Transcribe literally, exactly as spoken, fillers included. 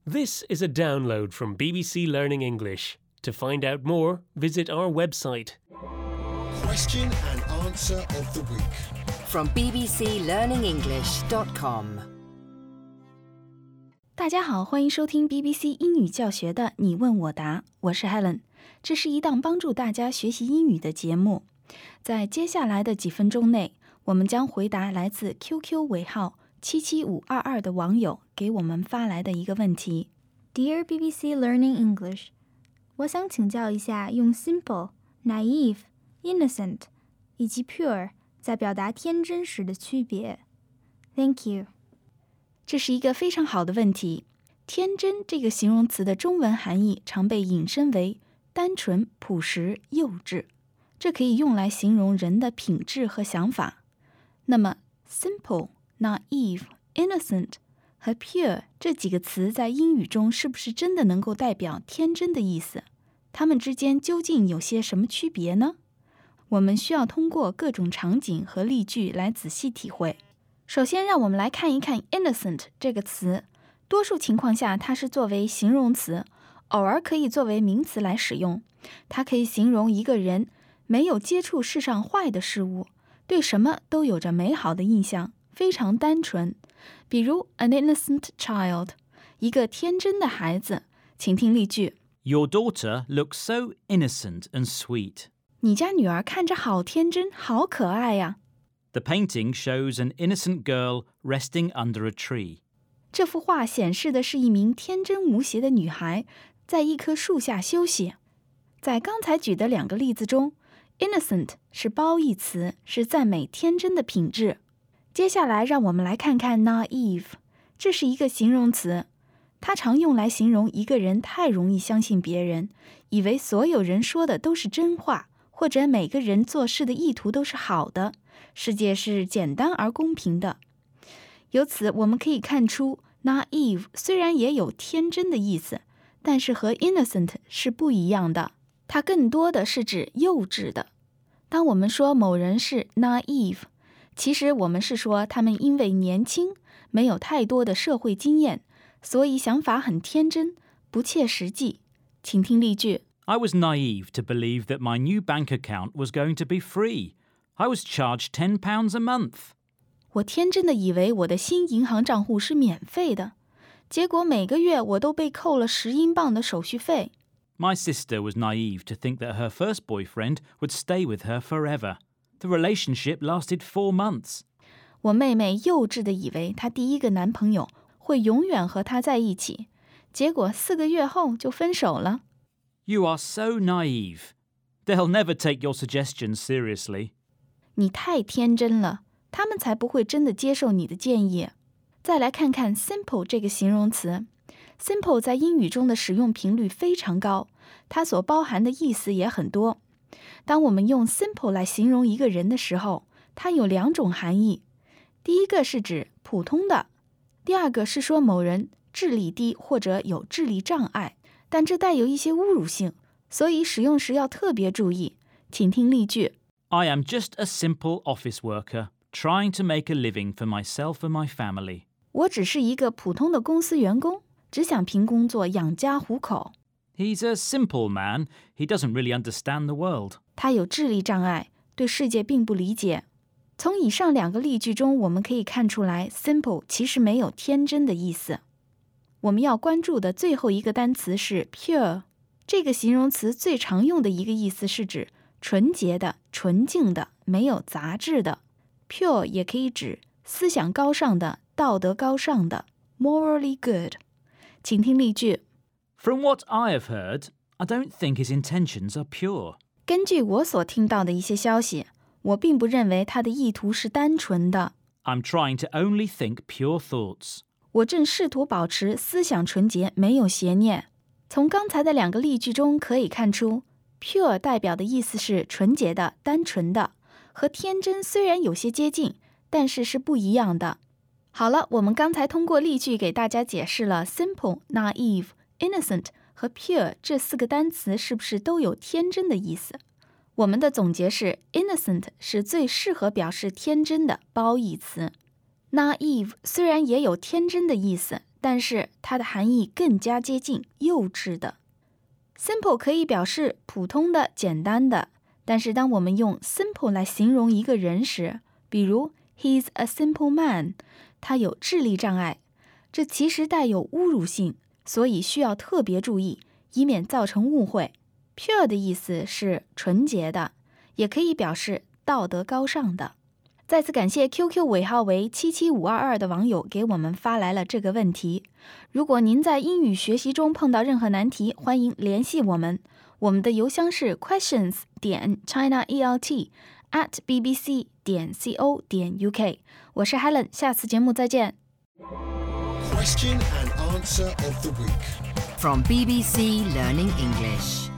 This is a download from B B C Learning English. To find out more, visit our website. Question and answer of the week. From b b c learning english dot com. 大家好，欢迎收听 B B C 英语教学的你问我答，我是 Helen。这是一档帮助大家学习英语的节目。在接下来的几分钟内，我们将回答来自 Q Q 尾号七七五二二的网友给我们发来的一个问题。 Dear B B C Learning English， 我想请教一下用 simple、naive、innocent 以及 pure 在表达天真时的区别。 Thank you。 这是一个非常好的问题。天真这个形容词的中文含义常被引申为单纯、朴实、幼稚，这可以用来形容人的品质和想法。那么 simple、naive、innocent 和 pure 这几个词在英语中是不是真的能够代表天真的意思？它们之间究竟有些什么区别呢？我们需要通过各种场景和例句来仔细体会。首先让我们来看一看 innocent 这个词，多数情况下它是作为形容词，偶尔可以作为名词来使用。它可以形容一个人没有接触世上坏的事物，对什么都有着美好的印象，非常单纯。比如 an innocent child， 一个天真的孩子。请听例句。 Your daughter looks so innocent and sweet. 你家女儿看着好天真，好可爱呀。 The painting shows an innocent girl resting under a tree. 这幅画显示的是一名天真无邪的女孩在一棵树下休息。在刚才举的两个例子中， innocent 是褒义词，是赞美天真的品质。接下来让我们来看看 naive， 这是一个形容词，它常用来形容一个人太容易相信别人，以为所有人说的都是真话，或者每个人做事的意图都是好的，世界是简单而公平的。由此我们可以看出 naive 虽然也有天真的意思，但是和 innocent 是不一样的，它更多的是指幼稚的。当我们说某人是 naive， 其实我们是说他们因为年轻，没有太多的社会经验，所以想法很天真，不切实际。请听例句。 I was naive to believe that my new bank account was going to be free. I was charged ten pounds a month. 我天真的以为我的新银行账户是免费的，结果每个月我都被扣了十英镑的手续费。 My sister was naive to think that her first boyfriend would stay with her forever. The relationship lasted four months. 我妹妹幼稚的以为她第一个男朋友会永远和她在一起，结果四个月后就分手了。 You are so naive. They'll never take your suggestions seriously. 你太天真了，他们才不会真的接受你的建议。再来看看 simple 这个形容词。 simple 在英语中的使用频率非常高，它所包含的意思也很多。当我们用 simple 来形容一个人的时候，它有两种含义。第一个是指普通的，第二个是说某人智力低或者有智力障碍，但这带有一些侮辱性，所以使用时要特别注意。请听例句。 I am just a simple office worker, trying to make a living for myself and my family. 我只是一个普通的公司员工，只想凭工作养家糊口。 He's a simple man. He doesn't really understand the world. 他有智力障碍，对世界并不理解。从以上两个例句中，我们可以看出来 simple 其实没有天真的意思。我们要关注的最后一个单词是 pure， 这个形容词最常用的一个意思是指纯洁的、纯净的、没有杂质的。 pure 也可以指思想高尚的、道德高尚的 morally good。 请听例句。 From what I have heard, I don't think his intentions are pure. 根据我所听到的一些消息，我并不认为他的意图是单纯的。 I'm trying to only think pure thoughts. 我正试图保持思想纯洁，没有邪念。从刚才的两个例句中可以看出， pure 代表的意思是纯洁的、单纯的，和天真虽然有些接近，但是是不一样的。好了，我们刚才通过例句给大家解释了 simple、naive、innocent 和 pure 这四个单词是不是都有天真的意思。我们的总结是 innocent 是最适合表示天真的褒义词。naive 虽然也有天真的意思， 但是它的含义更加接近幼稚的。Simple 可以表示普通的、简单的，但是当我们用 simple 来形容一个人时，比如 He's a simple man， 他有智力障碍，这其实带有侮辱性，所以需要特别注意，以免造成误会。Pure 的意思是纯洁的，也可以表示道德高尚的。再次感谢 Q Q 尾号为七七五二二的网友给我们发来了这个问题。如果您在英语学习中碰到任何难题，欢迎联系我们。我们的邮箱是 questions 点 chinalt at bbc 点 co 点 uk。我是 Helen， 下次节目再见。 Question and answer of the week. From B B C Learning English.